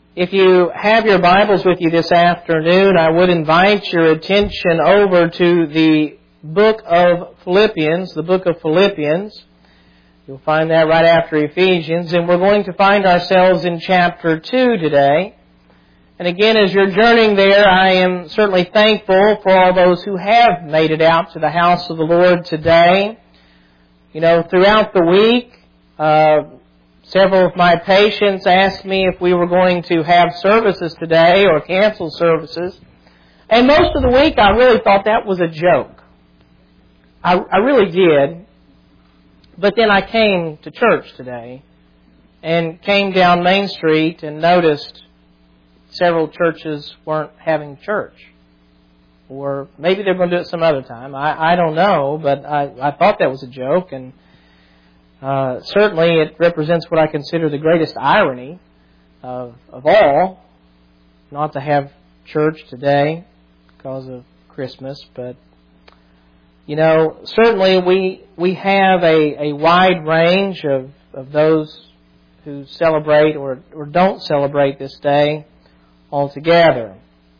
If you have your Bibles with you this afternoon, I would invite your attention over to the book of Philippians, the book of Philippians. You'll find that right after Ephesians, and we're going to find ourselves in chapter 2 today. And again, as you're journeying there, I am certainly thankful for all those who have made it out to the house of the Lord today. You know, throughout the week, several of my patients asked me if we were going to have services today or cancel services. And most of the week I really thought that was a joke. I really did. But then I came to church today and came down Main Street and noticed several churches weren't having church. Or maybe they're going to do it some other time. I don't know, but I thought that was a joke, and certainly it represents what I consider the greatest irony of all, not to have church today because of Christmas, but you know, certainly we have a wide range of those who celebrate or don't celebrate this day altogether.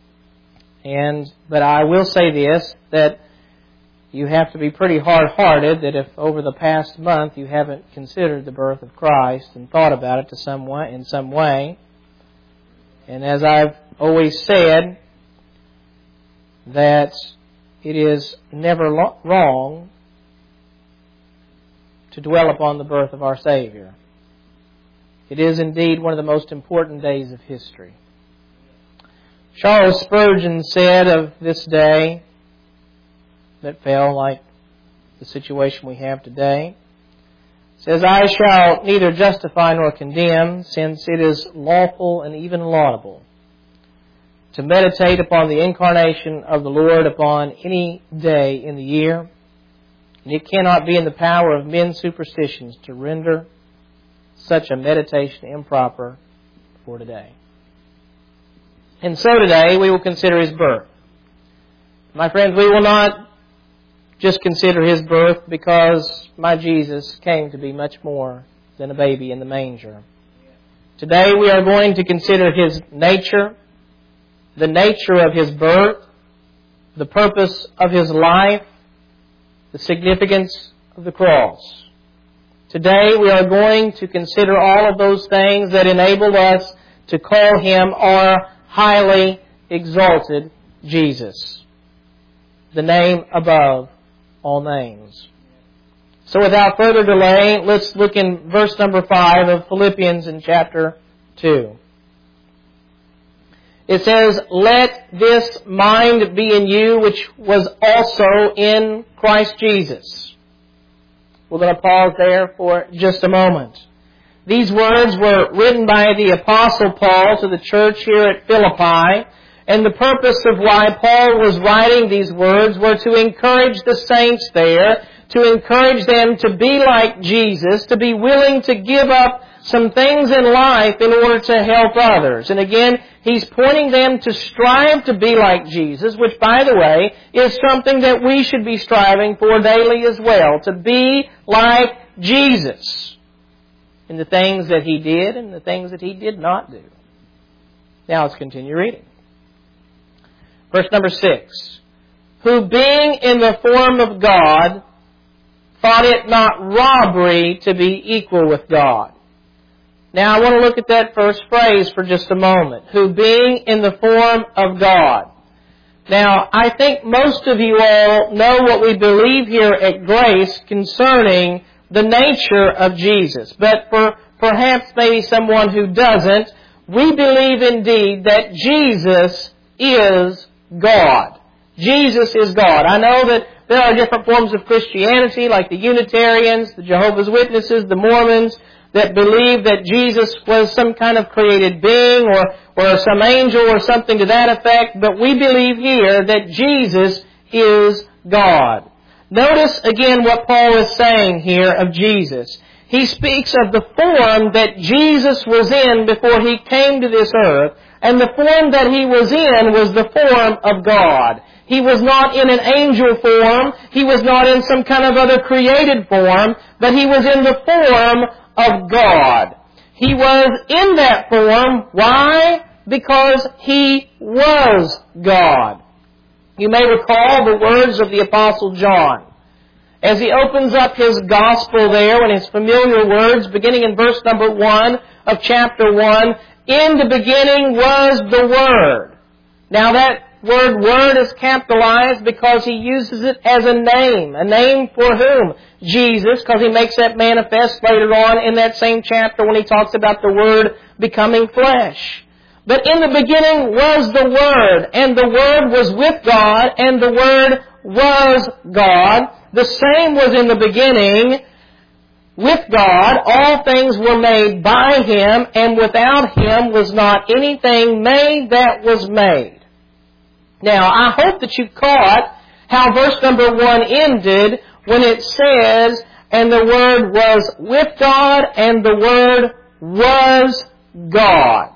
But I will say this, that you have to be pretty hard-hearted that if over the past month you haven't considered the birth of Christ and thought about it in some way. And as I've always said, that it is never wrong to dwell upon the birth of our Savior. It is indeed one of the most important days of history. Charles Spurgeon said of this day that fell like the situation we have today, says, "I shall neither justify nor condemn, since it is lawful and even laudable to meditate upon the incarnation of the Lord upon any day in the year, and it cannot be in the power of men's superstitions to render such a meditation improper for today." And so today we will consider His birth. My friends, we will not just consider His birth because my Jesus came to be much more than a baby in the manger. Today we are going to consider His nature, the nature of His birth, the purpose of His life, the significance of the cross. Today we are going to consider all of those things that enable us to call Him our highly exalted Jesus, the name above all names. So without further delay, let's look in verse number 5 of Philippians in chapter 2. It says, "Let this mind be in you, which was also in Christ Jesus." We're going to pause there for just a moment. These words were written by the Apostle Paul to the church here at Philippi, and the purpose of why Paul was writing these words were to encourage the saints there, to encourage them to be like Jesus, to be willing to give up some things in life in order to help others. And again, he's pointing them to strive to be like Jesus, which, by the way, is something that we should be striving for daily as well, to be like Jesus in the things that He did and the things that He did not do. Now let's continue reading. Verse number 6. "Who being in the form of God, thought it not robbery to be equal with God." Now I want to look at that first phrase for just a moment. Who being in the form of God. Now, I think most of you all know what we believe here at Grace concerning the nature of Jesus. But for perhaps maybe someone who doesn't, we believe indeed that Jesus is God. Jesus is God. I know that there are different forms of Christianity, like the Unitarians, the Jehovah's Witnesses, the Mormons, that believe that Jesus was some kind of created being or some angel or something to that effect. But we believe here that Jesus is God. Notice again what Paul is saying here of Jesus. He speaks of the form that Jesus was in before He came to this earth, and the form that He was in was the form of God. He was not in an angel form. He was not in some kind of other created form, but He was in the form of God. He was in that form. Why? Because He was God. You may recall the words of the Apostle John as he opens up his gospel there in his familiar words, beginning in verse number 1 of chapter 1, "In the beginning was the Word." Now that word is capitalized because he uses it as a name. A name for whom? Jesus, because he makes that manifest later on in that same chapter when he talks about the Word becoming flesh. But in the beginning was the Word, and the Word was with God, and the Word was God. The same was in the beginning with God. All things were made by Him, and without Him was not anything made that was made. Now, I hope that you caught how verse number 1 ended when it says, "And the Word was with God, and the Word was God."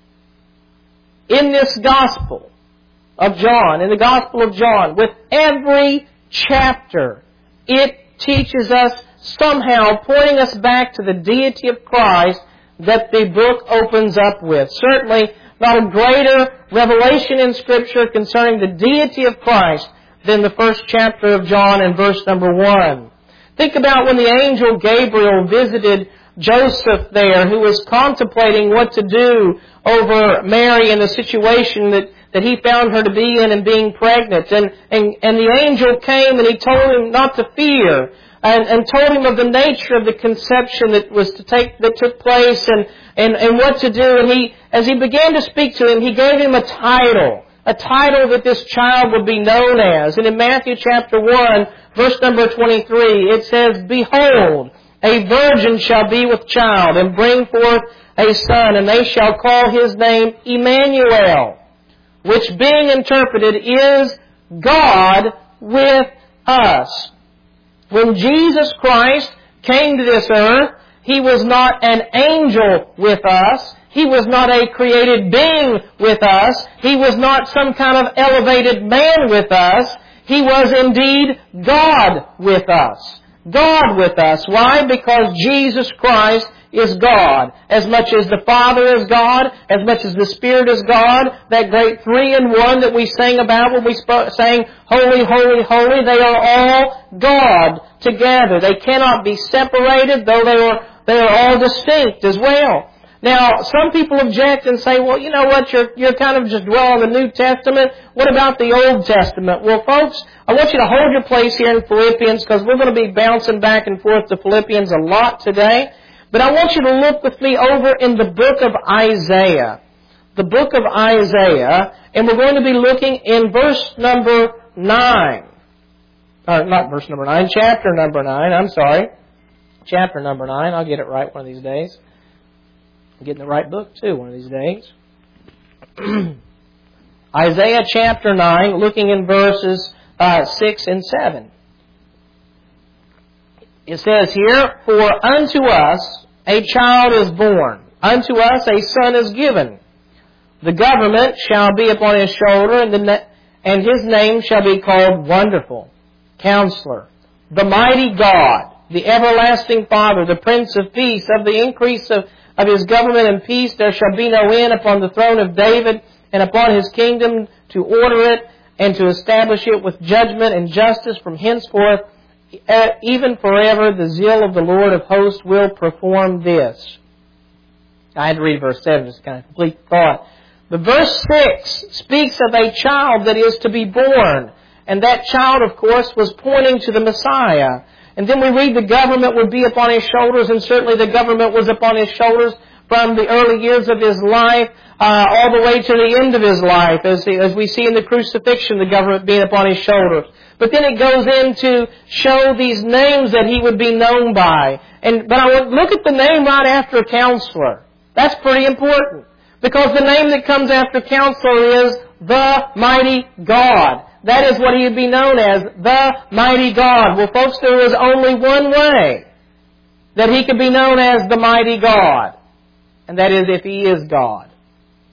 In this Gospel of John, in the Gospel of John, with every chapter, it teaches us somehow, pointing us back to the deity of Christ that the book opens up with. Certainly not a greater revelation in Scripture concerning the deity of Christ than the first chapter of John and verse number 1. Think about when the angel Gabriel visited Joseph there, who was contemplating what to do over Mary in the situation that he found her to be in and being pregnant. And the angel came and he told him not to fear and told him of the nature of the conception that took place and what to do. And as he began to speak to him, he gave him a title that this child would be known as. And in Matthew chapter 1, verse number 23, it says, "Behold, a virgin shall be with child and bring forth a son, and they shall call his name Emmanuel," which being interpreted is God with us. When Jesus Christ came to this earth, He was not an angel with us. He was not a created being with us. He was not some kind of elevated man with us. He was indeed God with us. God with us. Why? Because Jesus Christ is God. As much as the Father is God, as much as the Spirit is God, that great 3-in-1 that we sang about when we sang Holy, Holy, Holy, they are all God together. They cannot be separated, though they are all distinct as well. Now, some people object and say, well, you know what, you're kind of just dwelling on the New Testament. What about the Old Testament? Well, folks, I want you to hold your place here in Philippians because we're going to be bouncing back and forth to Philippians a lot today. But I want you to look with me over in the book of Isaiah. The book of Isaiah, and we're going to be looking in verse number 9. Not verse number 9, chapter number 9, I'm sorry. Chapter number 9, I'll get it right one of these days. I'm getting the right book too one of these days. Isaiah chapter 9, looking in verses 6 and 7. It says here, "For unto us a child is born, unto us a son is given. The government shall be upon his shoulder, and his name shall be called Wonderful, Counselor, the Mighty God, the Everlasting Father, the Prince of Peace. Of the increase of his government and peace there shall be no end upon the throne of David and upon his kingdom, to order it and to establish it with judgment and justice from henceforth, even forever. The zeal of the Lord of hosts will perform this." I had to read verse 7 just to kind of complete the thought. But verse 6 speaks of a child that is to be born. And that child, of course, was pointing to the Messiah. And then we read the government would be upon his shoulders, and certainly the government was upon his shoulders from the early years of his life all the way to the end of his life, as we see in the crucifixion, the government being upon his shoulders. But then it goes in to show these names that he would be known by. But I would look at the name right after Counselor. That's pretty important, because the name that comes after Counselor is the Mighty God. That is what he would be known as, the Mighty God. Well, folks, there is only one way that he could be known as the Mighty God, and that is if he is God.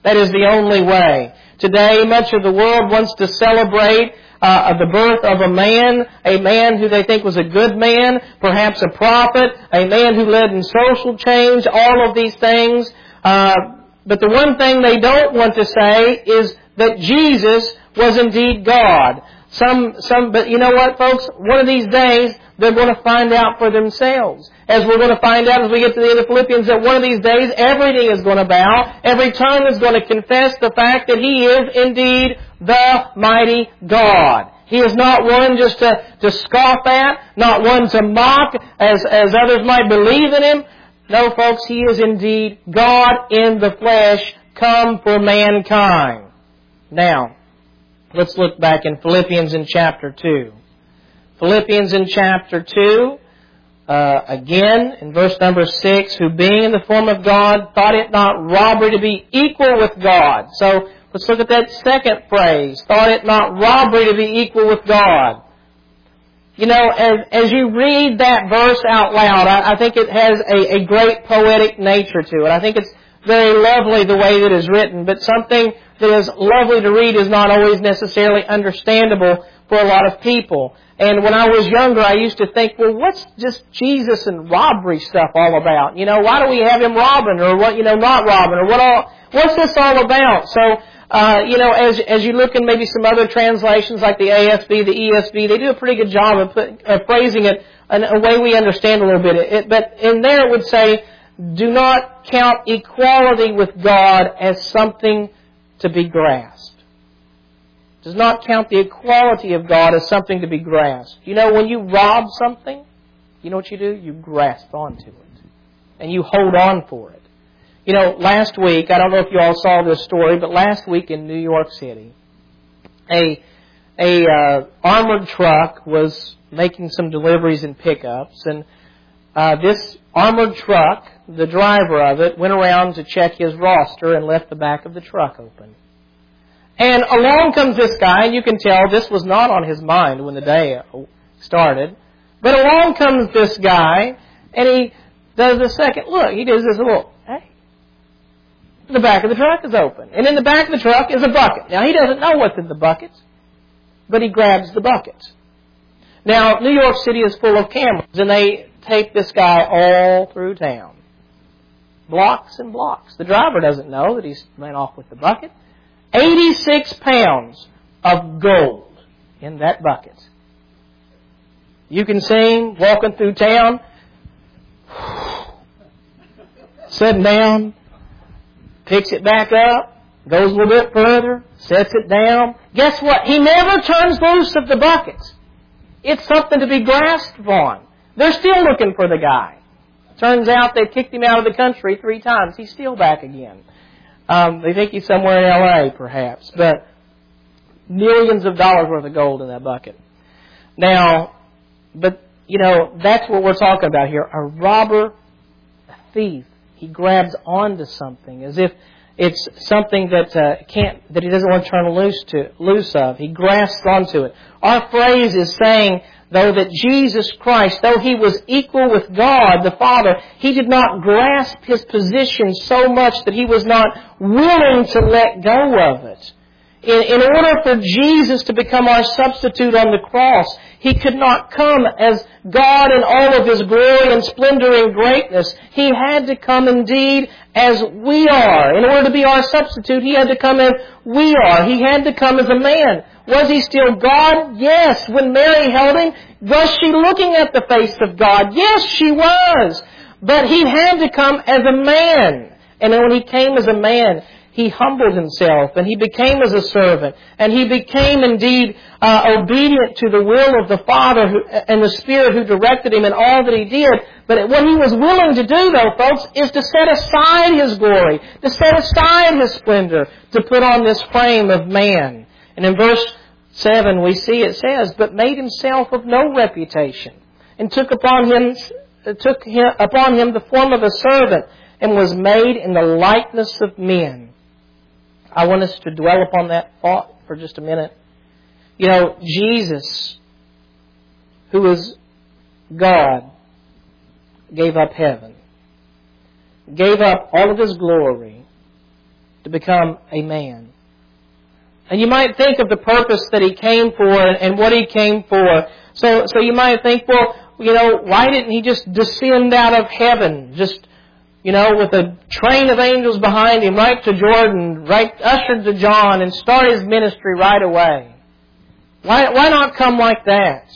That is the only way. Today, much of the world wants to celebrate the birth of a man who they think was a good man, perhaps a prophet, a man who led in social change, all of these things. But the one thing they don't want to say is that Jesus was indeed God. But you know what, folks? One of these days, they're going to find out for themselves. As we're going to find out as we get to the end of Philippians, that one of these days, everything is going to bow. Every tongue is going to confess the fact that He is indeed the mighty God. He is not one just to scoff at, not one to mock as others might believe in Him. No, folks, He is indeed God in the flesh, come for mankind. Now, let's look back in Philippians in chapter 2. Philippians in chapter 2, again, in verse number 6, who being in the form of God, thought it not robbery to be equal with God. So, let's look at that second phrase, thought it not robbery to be equal with God. You know, as you read that verse out loud, I think it has a great poetic nature to it. I think it's very lovely the way that it is written, but something that is lovely to read is not always necessarily understandable for a lot of people. And when I was younger, I used to think, well, what's just Jesus and robbery stuff all about? You know, why do we have Him robbing or what, not robbing or what's this all about? So, as you look in maybe some other translations like the ASB, the ESV, they do a pretty good job of phrasing it in a way we understand a little bit. But in there it would say, do not count equality with God as something to be grasped. Does not count the equality of God as something to be grasped. You know, when you rob something, you know what you do? You grasp onto it. And you hold on for it. You know, last week, I don't know if you all saw this story, but last week in New York City, a armored truck was making some deliveries and pickups, and this armored truck, the driver of it, went around to check his roster and left the back of the truck open. And along comes this guy, and you can tell this was not on his mind when the day started, but along comes this guy, and he does a second look. He does this little, hey, the back of the truck is open. And in the back of the truck is a bucket. Now, he doesn't know what's in the bucket, but he grabs the bucket. Now, New York City is full of cameras, and they tape this guy all through town. Blocks and blocks. The driver doesn't know that he's ran off with the bucket. 86 pounds of gold in that bucket. You can see him walking through town, sitting down, picks it back up, goes a little bit further, sets it down. Guess what? He never turns loose of the bucket. It's something to be grasped on. They're still looking for the guy. Turns out they kicked him out of the country 3 times. He's still back again. They think he's somewhere in L.A., perhaps. But millions of dollars worth of gold in that bucket. Now, but, that's what we're talking about here. A robber, a thief, he grabs onto something as if it's something that he doesn't want to turn loose of. He grasps onto it. Our phrase is saying, though, that Jesus Christ, though He was equal with God the Father, He did not grasp His position so much that He was not willing to let go of it. In order for Jesus to become our substitute on the cross, He could not come as God in all of His glory and splendor and greatness. He had to come indeed as we are. In order to be our substitute, He had to come as we are. He had to come as a man. Was He still God? Yes. When Mary held Him, was she looking at the face of God? Yes, she was. But He had to come as a man. And when He came as a man, He humbled Himself, and He became as a servant, and He became indeed obedient to the will of the Father and the Spirit who directed Him in all that He did. But what He was willing to do, though, folks, is to set aside His glory, to set aside His splendor, to put on this frame of man. And in verse 7 we see it says, but made Himself of no reputation, and took upon Him the form of a servant, and was made in the likeness of men. I want us to dwell upon that thought for just a minute. Jesus, who is God, gave up heaven, gave up all of His glory, to become a man. And you might think of the purpose that He came for and what He came for. So you might think, well, why didn't He just descend out of heaven, just, with a train of angels behind Him, right to Jordan, right ushered to John, and start His ministry right away? Why not come like that?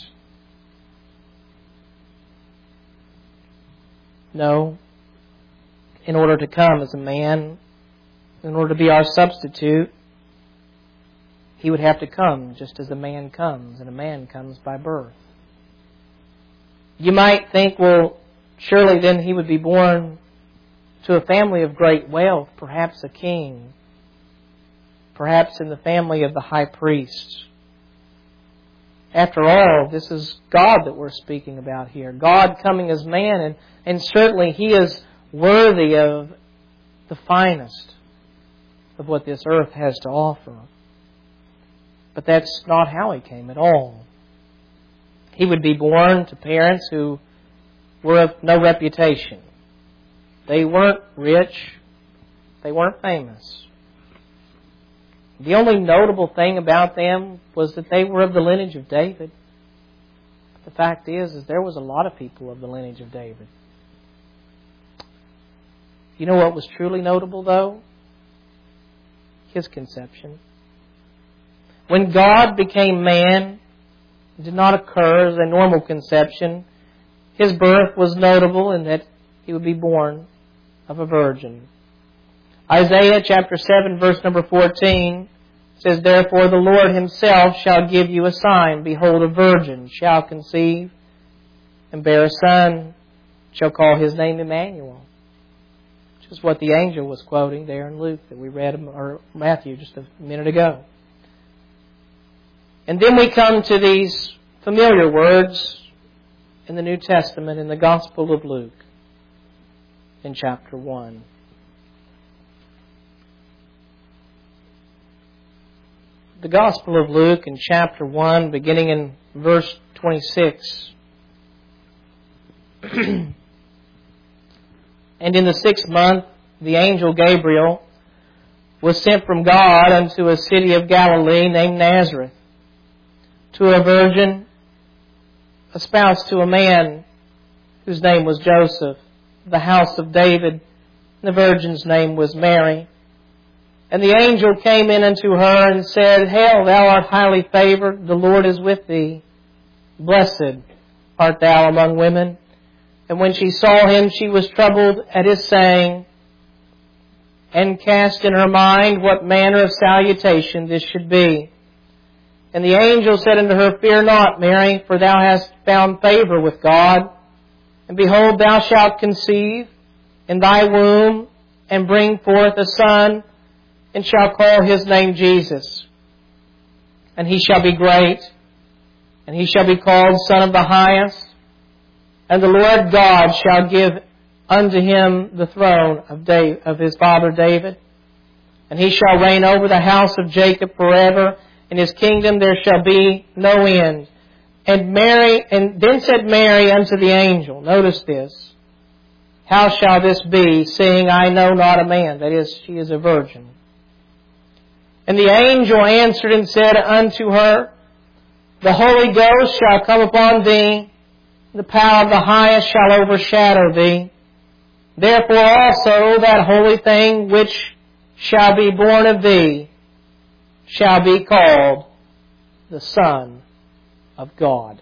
No. In order to come as a man, in order to be our substitute, He would have to come just as a man comes, and a man comes by birth. You might think, well, surely then He would be born to a family of great wealth, perhaps a king, perhaps in the family of the high priest. After all, this is God that we're speaking about here. God coming as man, and certainly He is worthy of the finest of what this earth has to offer. But that's not how He came at all. He would be born to parents who were of no reputation. They weren't rich. They weren't famous. The only notable thing about them was that they were of the lineage of David. The fact is there was a lot of people of the lineage of David. You know what was truly notable, though? His conception. When God became man, it did not occur as a normal conception. His birth was notable in that He would be born of a virgin. Isaiah chapter 7 verse number 14 says, "Therefore the Lord Himself shall give you a sign. Behold, a virgin shall conceive and bear a son, shall call His name Emmanuel." Which is what the angel was quoting there in Luke that we read, or Matthew just a minute ago. And then we come to these familiar words in the New Testament in the Gospel of Luke in chapter 1. The Gospel of Luke in chapter 1, beginning in verse 26. "And in the 6th month, the angel Gabriel was sent from God unto a city of Galilee named Nazareth, to a virgin espoused to a man whose name was Joseph, the house of David. The virgin's name was Mary. And the angel came in unto her and said, Hail, thou art highly favored, the Lord is with thee. Blessed art thou among women. And when she saw him, she was troubled at his saying, and cast in her mind what manner of salutation this should be. And the angel said unto her, Fear not, Mary, for thou hast found favor with God. And behold, thou shalt conceive in thy womb, and bring forth a son, and shall call his name Jesus. And he shall be great, and he shall be called Son of the Highest. And the Lord God shall give unto him the throne of his father David. And he shall reign over the house of Jacob forever. In his kingdom there shall be no end. And then said Mary unto the angel, notice this, How shall this be, seeing I know not a man? That is, she is a virgin. And the angel answered and said unto her, The Holy Ghost shall come upon thee, the power of the Highest shall overshadow thee. Therefore also that holy thing which shall be born of thee shall be called the Son of God.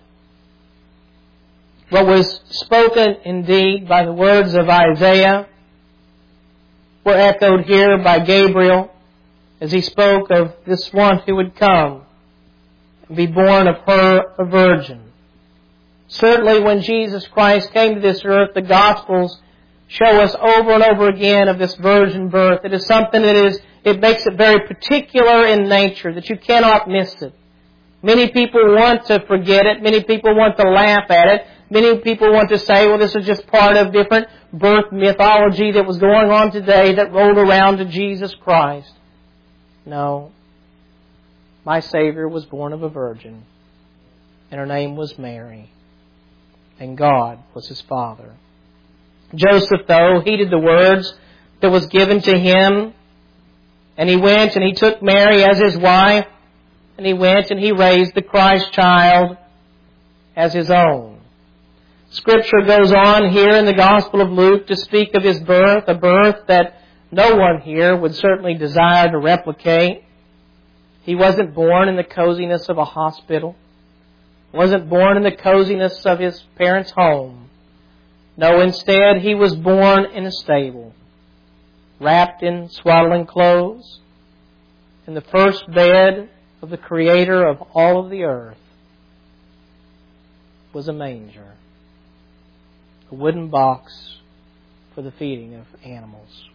What was spoken indeed by the words of Isaiah were echoed here by Gabriel as he spoke of this one who would come and be born of her a virgin. Certainly when Jesus Christ came to this earth, the Gospels show us over and over again of this virgin birth. It is something it makes it very particular in nature, that you cannot miss it. Many people want to forget it. Many people want to laugh at it. Many people want to say, well, this is just part of different birth mythology that was going on today that rolled around to Jesus Christ. No. My Savior was born of a virgin, and her name was Mary, and God was His Father. Joseph, though, heeded the words that was given to him And He went and He took Mary as His wife, and He went and He raised the Christ child as His own. Scripture goes on here in the Gospel of Luke to speak of His birth, a birth that no one here would certainly desire to replicate. He wasn't born in the coziness of a hospital. Wasn't born in the coziness of His parents' home. No, instead He was born in a stable, wrapped in swaddling clothes, in the first bed of the Creator of all of the earth was a manger, a wooden box for the feeding of animals.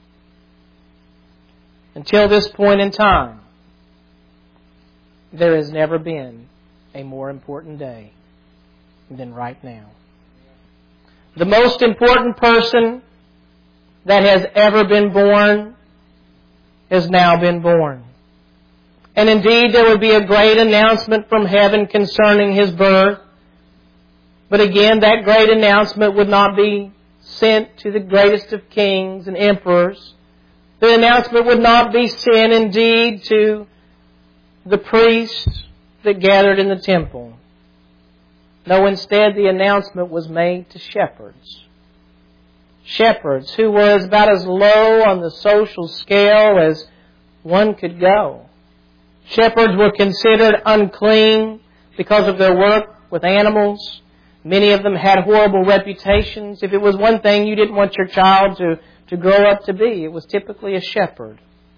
Until this point in time, there has never been a more important day than right now. The most important person that has ever been born has now been born. And indeed, there would be a great announcement from heaven concerning His birth. But again, that great announcement would not be sent to the greatest of kings and emperors. The announcement would not be sent indeed to the priests that gathered in the temple. No, instead the announcement was made to shepherds. Shepherds who were about as low on the social scale as one could go. Shepherds were considered unclean because of their work with animals. Many of them had horrible reputations. If it was one thing you didn't want your child to grow up to be, it was typically a shepherd.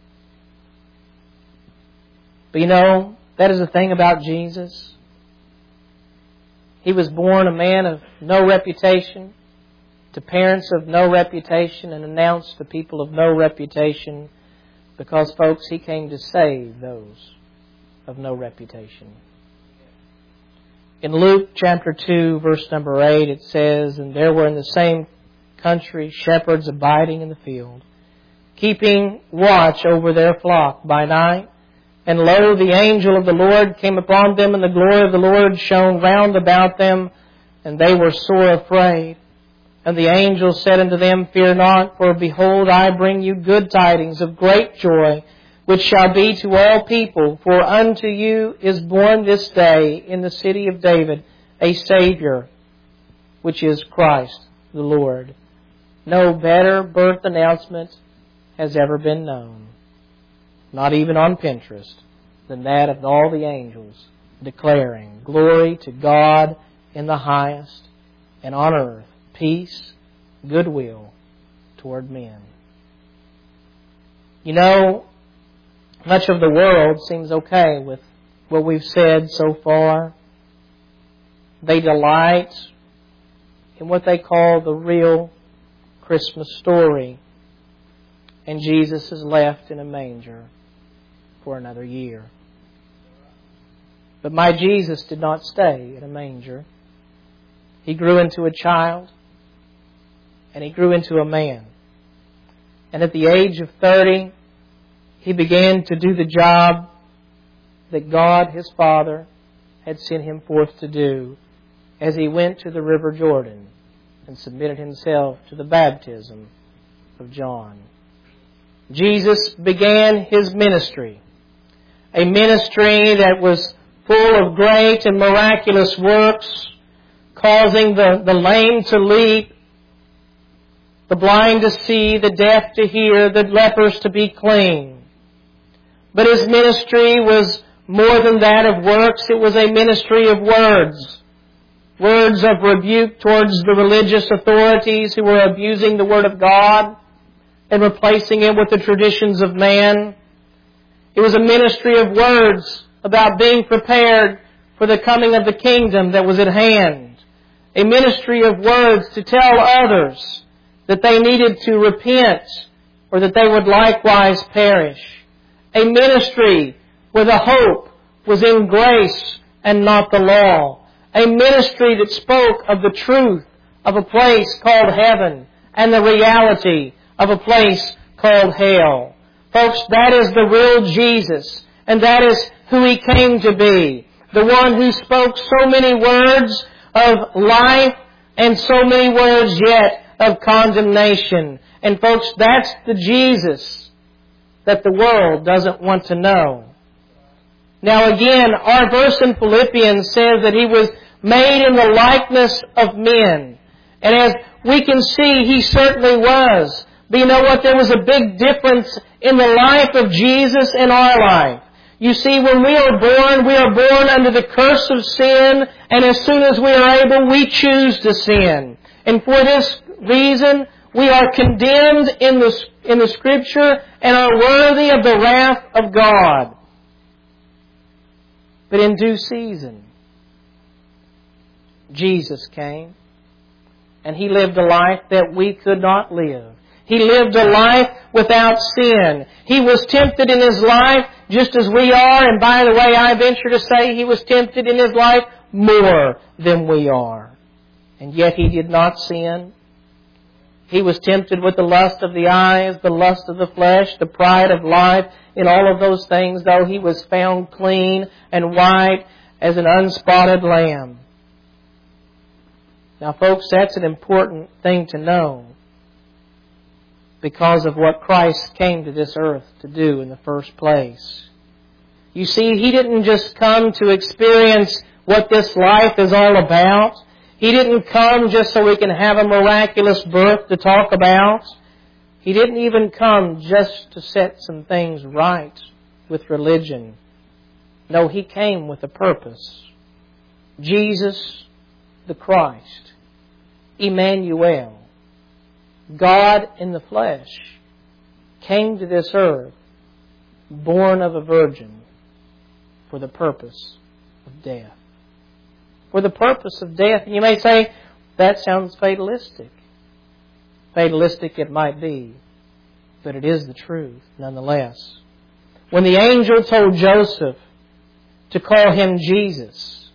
But you know, that is the thing about Jesus. He was born a man of no reputation, to parents of no reputation, and announced to people of no reputation, because, folks, He came to save those of no reputation. In Luke chapter 2, verse number 8, it says, "And there were in the same country shepherds abiding in the field, keeping watch over their flock by night. And lo, the angel of the Lord came upon them, and the glory of the Lord shone round about them, and they were sore afraid. And the angel said unto them, Fear not, for behold, I bring you good tidings of great joy, which shall be to all people. For unto you is born this day in the city of David a Savior, which is Christ the Lord." No better birth announcement has ever been known, not even on Pinterest, than that of all the angels declaring, "Glory to God in the highest, and on earth peace, goodwill toward men." You know, much of the world seems okay with what we've said so far. They delight in what they call the real Christmas story. And Jesus is left in a manger for another year. But my Jesus did not stay in a manger. He grew into a child, and He grew into a man. And at the age of 30, He began to do the job that God, His Father, had sent Him forth to do as He went to the River Jordan and submitted Himself to the baptism of John. Jesus began His ministry, a ministry that was full of great and miraculous works, causing the lame to leap, the blind to see, the deaf to hear, the lepers to be clean. But His ministry was more than that of works. It was a ministry of words. Words of rebuke towards the religious authorities who were abusing the Word of God and replacing it with the traditions of man. It was a ministry of words about being prepared for the coming of the kingdom that was at hand. A ministry of words to tell others that they needed to repent or that they would likewise perish. A ministry where the hope was in grace and not the law. A ministry that spoke of the truth of a place called heaven and the reality of a place called hell. Folks, that is the real Jesus, and that is who He came to be. The one who spoke so many words of life and so many words yet of condemnation. And folks, that's the Jesus that the world doesn't want to know. Now again, our verse in Philippians says that He was made in the likeness of men. And as we can see, He certainly was. But you know what? There was a big difference in the life of Jesus and our life. You see, when we are born under the curse of sin, and as soon as we are able, we choose to sin. And for this reason, we are condemned in the Scripture and are worthy of the wrath of God. But in due season, Jesus came, and He lived a life that we could not live. He lived a life without sin. He was tempted in His life just as we are, and by the way, I venture to say He was tempted in His life more than we are. And yet He did not sin. He was tempted with the lust of the eyes, the lust of the flesh, the pride of life. In all of those things, though, He was found clean and white as an unspotted lamb. Now, folks, that's an important thing to know because of what Christ came to this earth to do in the first place. You see, He didn't just come to experience what this life is all about. He didn't come just so we can have a miraculous birth to talk about. He didn't even come just to set some things right with religion. No, He came with a purpose. Jesus the Christ, Emmanuel, God in the flesh, came to this earth, born of a virgin, for the purpose of death. For the purpose of death. And you may say, that sounds fatalistic. Fatalistic it might be, but it is the truth nonetheless. When the angel told Joseph to call Him Jesus,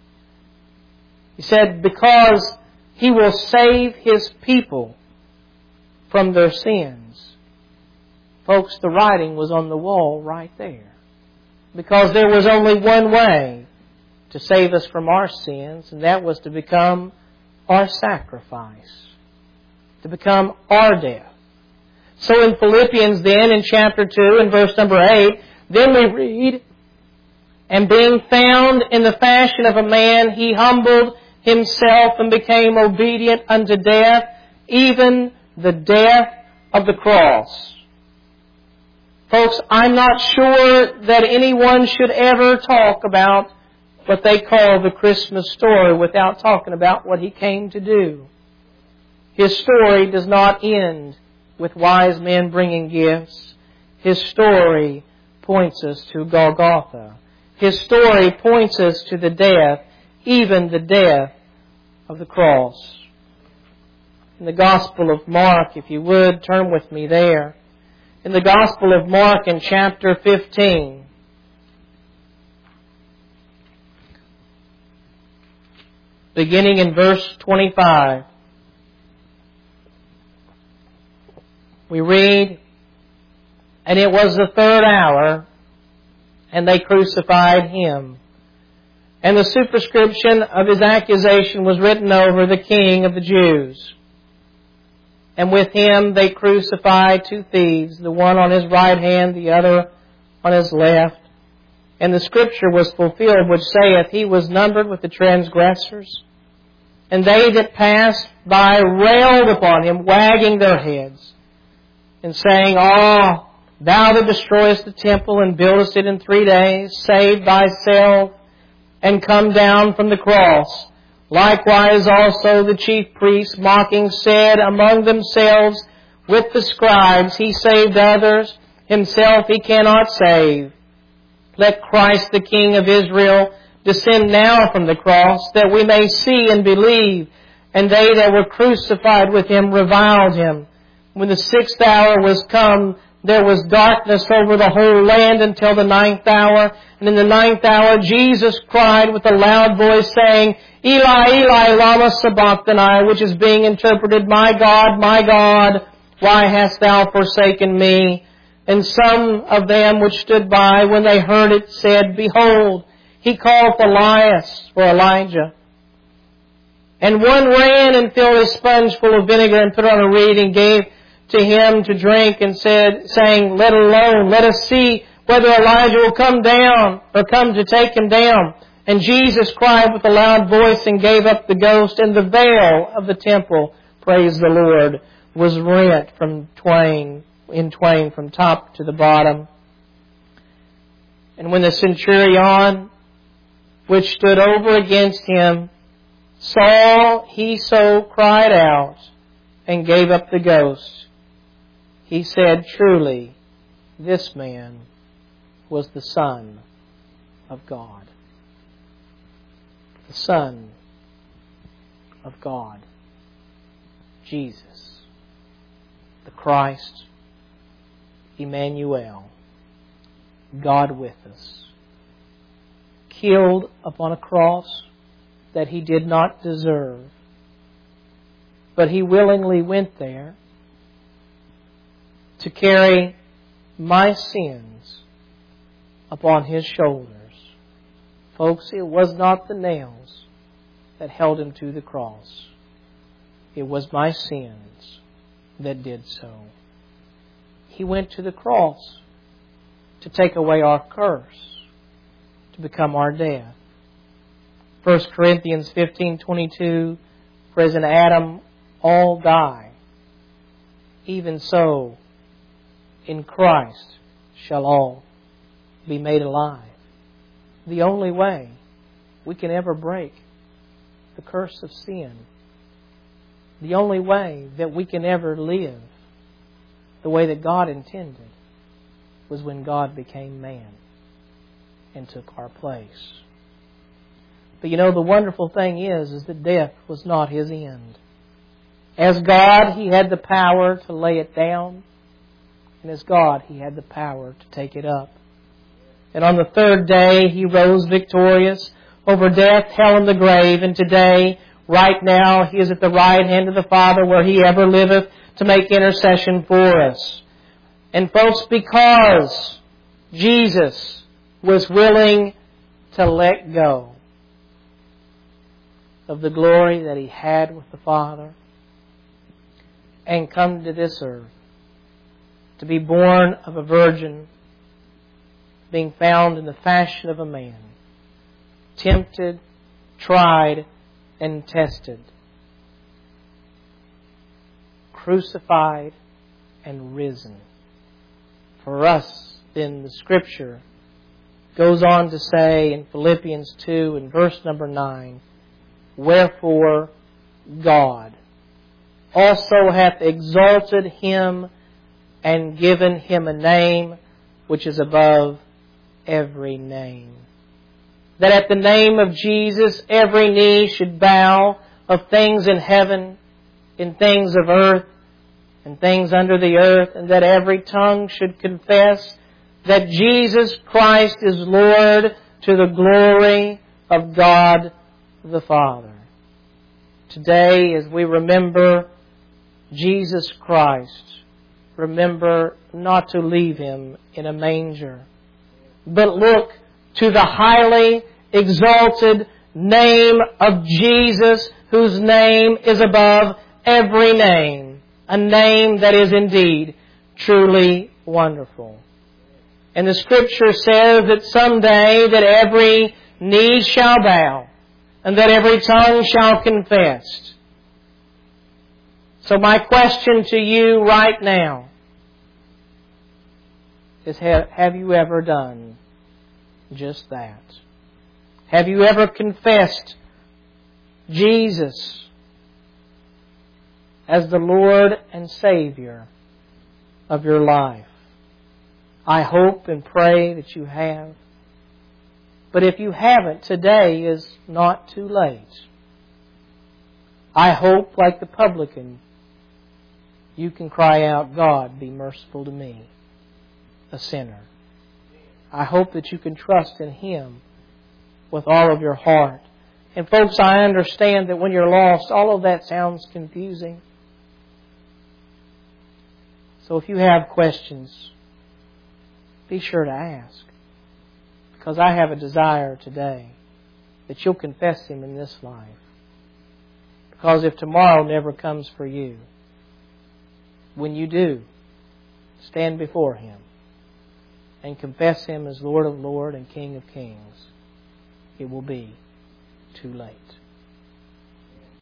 He said, because He will save His people from their sins. Folks, the writing was on the wall right there. Because there was only one way to save us from our sins, and that was to become our sacrifice, to become our death. So in Philippians then, in chapter 2, in verse number 8, then we read, and being found in the fashion of a man, He humbled Himself and became obedient unto death, even the death of the cross. Folks, I'm not sure that anyone should ever talk about what they call the Christmas story without talking about what He came to do. His story does not end with wise men bringing gifts. His story points us to Golgotha. His story points us to the death, even the death of the cross. In the Gospel of Mark, if you would, turn with me there. In the Gospel of Mark in chapter 15, beginning in verse 25, we read, and it was the 3rd hour, and they crucified Him. And the superscription of His accusation was written over the King of the Jews. And with Him they crucified 2 thieves, the one on His right hand, the other on His left. And the Scripture was fulfilled, which saith, He was numbered with the transgressors. And they that passed by railed upon Him, wagging their heads, and saying, thou that destroyest the temple and buildest it in 3 days, save thyself and come down from the cross. Likewise also the chief priests, mocking, said among themselves with the scribes, He saved others, Himself He cannot save. Let Christ the King of Israel descend now from the cross, that we may see and believe. And they that were crucified with Him reviled Him. When the 6th hour was come, there was darkness over the whole land until the 9th hour. And in the 9th hour Jesus cried with a loud voice, saying, Eli, Eli, lama sabachthani, which is being interpreted, my God, why hast Thou forsaken me? And some of them which stood by, when they heard it, said, Behold, He calleth Elias, or Elijah. And one ran and filled a sponge full of vinegar and put on a reed and gave to him to drink and saying, "Let alone, let us see whether Elijah will come down or come to take him down." And Jesus cried with a loud voice and gave up the ghost, and the veil of the temple, praise the Lord, was rent in twain from top to the bottom. And when the centurion, which stood over against him, saw he so cried out and gave up the ghost, he said, "Truly, this man was the Son of God." The Son of God. Jesus. The Christ. Emmanuel. God with us. Killed upon a cross that He did not deserve. But He willingly went there to carry my sins upon His shoulders. Folks, it was not the nails that held Him to the cross. It was my sins that did so. He went to the cross to take away our curse, to become our death. 1 Corinthians 15:22, "For as in Adam all die, even so in Christ shall all be made alive." The only way we can ever break the curse of sin, the only way that we can ever live the way that God intended, was when God became man and took our place. But you know, the wonderful thing is that death was not His end. As God, He had the power to lay it down, and as God, He had the power to take it up. And on the third day, He rose victorious over death, hell, and the grave. And today, right now, He is at the right hand of the Father, where He ever liveth, to make intercession for us. And folks, because Jesus was willing to let go of the glory that He had with the Father and come to this earth to be born of a virgin, being found in the fashion of a man, tempted, tried, and tested, crucified, and risen. For us, then, the Scripture goes on to say in Philippians 2 and verse number 9, "Wherefore God also hath exalted Him and given Him a name which is above every name, that at the name of Jesus every knee should bow, of things in heaven, in things of earth, and things under the earth, and that every tongue should confess that Jesus Christ is Lord, to the glory of God the Father." Today, as we remember Jesus Christ, remember not to leave Him in a manger, but look to the highly exalted name of Jesus, whose name is above every name, a name that is indeed truly wonderful. And the Scripture says that someday that every knee shall bow and that every tongue shall confess. So my question to you right now is, have you ever done just that? Have you ever confessed Jesus as the Lord and Savior of your life? I hope and pray that you have. But if you haven't, today is not too late. I hope, like the publican, you can cry out, "God, be merciful to me, a sinner." I hope that you can trust in Him with all of your heart. And folks, I understand that when you're lost, all of that sounds confusing. So if you have questions, be sure to ask. Because I have a desire today that you'll confess Him in this life. Because if tomorrow never comes for you, when you do stand before Him and confess Him as Lord of Lords and King of Kings, it will be too late.